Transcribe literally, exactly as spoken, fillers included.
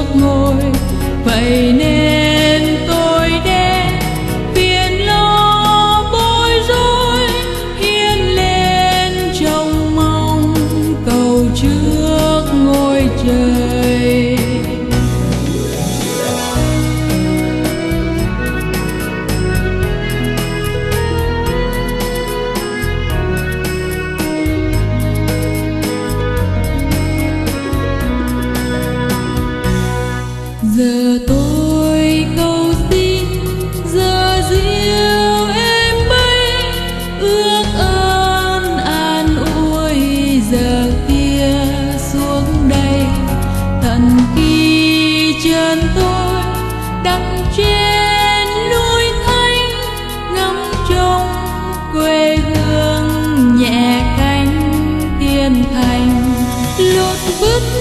ngồi. Vậy nên tôi đến phiền lo bối rối, hiên lên trông mong cầu trước ngôi trời. Giờ tôi cầu xin, giờ diêu em bay, ước ơn an ủi giờ kia xuống đây. Thần khi chân tôi đặt trên núi Thanh, ngắm trông quê hương nhẹ cánh thiên thành. Lút vứt